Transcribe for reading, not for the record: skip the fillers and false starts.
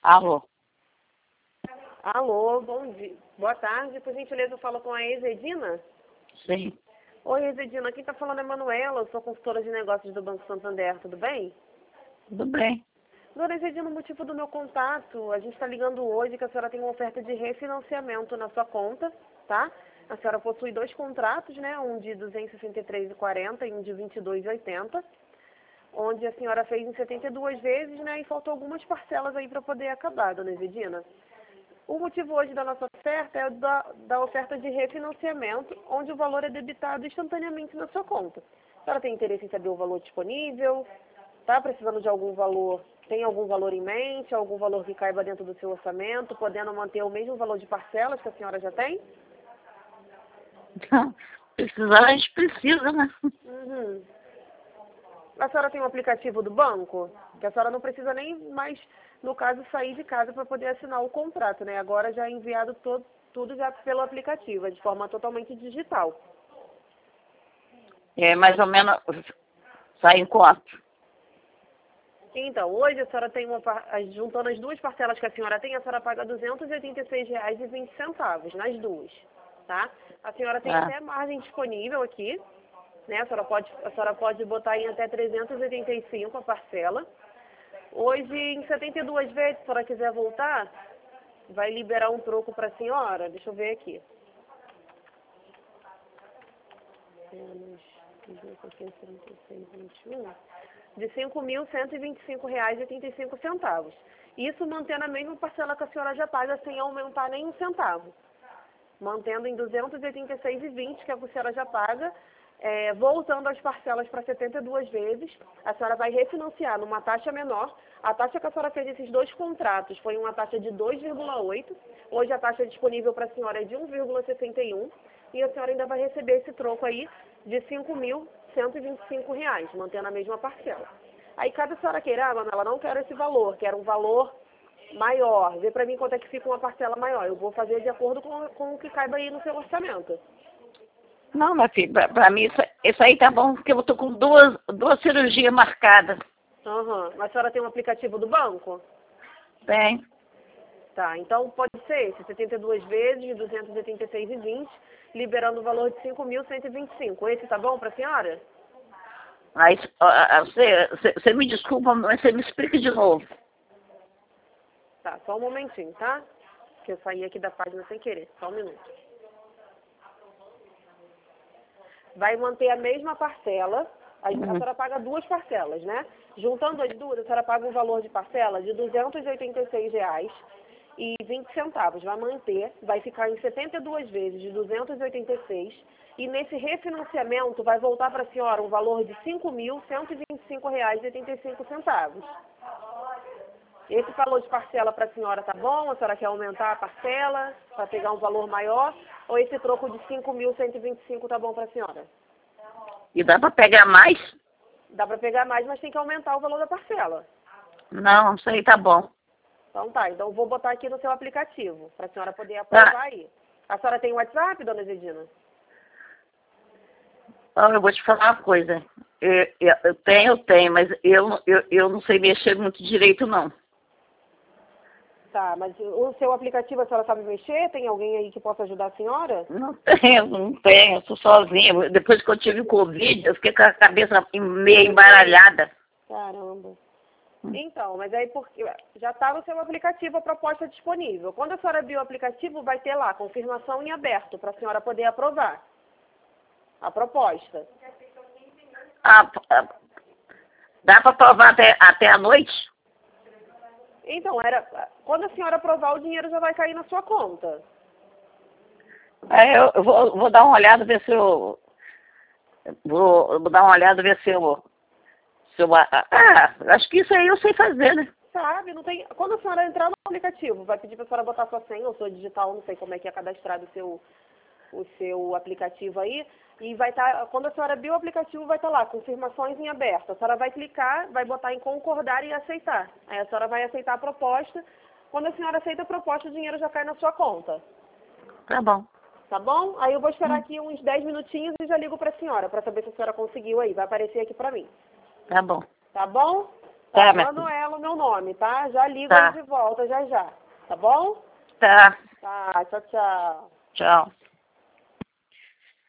Alô? Alô, bom dia. Boa tarde. Por gentileza, eu falo com a Exedina? Sim. Oi, Exedina. Quem está falando é Manuela. Eu sou consultora de negócios do Banco Santander. Tudo bem? Tudo bem. Dona Exedina, o motivo do meu contato, a gente está ligando hoje que a senhora tem uma oferta de refinanciamento na sua conta, tá? A senhora possui 2 contratos, né? Um de 263,40 e um de 22,80, onde a senhora fez em 72 vezes, né? E faltou algumas parcelas aí para poder acabar, Dona Exedina. O motivo hoje da nossa oferta é da oferta de refinanciamento, onde o valor é debitado instantaneamente na sua conta. A senhora tem interesse em saber o valor disponível? Está precisando de algum valor? Tem algum valor em mente? Algum valor que caiba dentro do seu orçamento, podendo manter o mesmo valor de parcelas que a senhora já tem? Então, precisar, a gente precisa, né? Uhum. A senhora tem um aplicativo do banco? Que a senhora não precisa nem mais, no caso, sair de casa para poder assinar o contrato, né? Agora já é enviado tudo já pelo aplicativo, de forma totalmente digital. É mais ou menos, sai em quanto? Então, hoje a senhora tem juntando as 2 parcelas que a senhora tem, a senhora paga R$ 286,20 nas 2, tá? A senhora tem até margem disponível aqui, né? A senhora pode botar em até 385 a parcela. Hoje, em 72 vezes, se a senhora quiser voltar, vai liberar um troco para a senhora. Deixa eu ver aqui. Menos 2.636,21. De R$ 5.125,85. Isso mantendo a mesma parcela que a senhora já paga sem aumentar nenhum centavo. Mantendo em 286,20, que é o que a senhora já paga, voltando as parcelas para 72 vezes, a senhora vai refinanciar numa taxa menor. A taxa que a senhora fez esses 2 contratos foi uma taxa de 2,8. Hoje a taxa disponível para a senhora é de 1,61. E a senhora ainda vai receber esse troco aí de R$ 5.125, mantendo a mesma parcela. Aí caso a senhora queira, Manuela, não quero esse valor, quero um valor maior. Vê para mim quanto é que fica uma parcela maior. Eu vou fazer de acordo com o que caiba aí no seu orçamento. Não, meu filho, pra mim isso aí tá bom, porque eu tô com duas cirurgias marcadas. Uhum. Mas a senhora tem um aplicativo do banco? Tem. Tá, então pode ser esse, 72 vezes de 286,20, liberando o valor de 5.125. Esse tá bom para a senhora? Mas você me desculpa, mas você me explica de novo. Tá, só um momentinho, tá? Que eu saí aqui da página sem querer, só um minuto. Vai manter a mesma parcela, a senhora paga 2 parcelas, né? Juntando as duas, a senhora paga um valor de parcela de R$ 286,20. Vai manter, vai ficar em 72 vezes de 286. E nesse refinanciamento vai voltar para a senhora um valor de R$ 5.125,85. Esse valor de parcela para a senhora tá bom? A senhora quer aumentar a parcela para pegar um valor maior? Ou esse troco de 5.125 tá bom para a senhora? E dá pra pegar mais? Dá para pegar mais, mas tem que aumentar o valor da parcela. Não, isso aí tá bom. Então tá, então eu vou botar aqui no seu aplicativo, para a senhora poder aprovar aí. A senhora tem WhatsApp, dona Zedina? Não, eu vou te falar uma coisa. Eu tenho, mas eu não sei mexer muito direito, não. Tá, mas o seu aplicativo a senhora sabe mexer? Tem alguém aí que possa ajudar a senhora? Não tenho, eu sou sozinha. Depois que eu tive Covid, eu fiquei com a cabeça meio embaralhada. Caramba. Então, mas aí porque já está no seu aplicativo a proposta disponível. Quando a senhora abrir o aplicativo, vai ter lá confirmação em aberto para a senhora poder aprovar a proposta. Dá para aprovar até a noite? Então, quando a senhora aprovar, o dinheiro já vai cair na sua conta. Eu vou dar uma olhada, ver se eu... Vou dar uma olhada, ver se eu... acho que isso aí eu sei fazer, né? Sabe, não tem... Quando a senhora entrar no aplicativo, vai pedir para a senhora botar sua senha ou sua digital, não sei como é que é cadastrado o seu aplicativo aí. E vai estar, quando a senhora abrir o aplicativo, vai estar lá, confirmações em aberto. A senhora vai clicar, vai botar em concordar e aceitar. Aí a senhora vai aceitar a proposta. Quando a senhora aceita a proposta, o dinheiro já cai na sua conta. Tá bom. Tá bom? Aí eu vou esperar aqui uns 10 minutinhos e já ligo para a senhora, para saber se a senhora conseguiu aí. Vai aparecer aqui para mim. Tá bom. Tá bom? Tá, minha Manuela, meu nome, tá? Já ligo Tá. de volta, já. Tá bom? Tá. Tá, tchau, tchau. Tchau.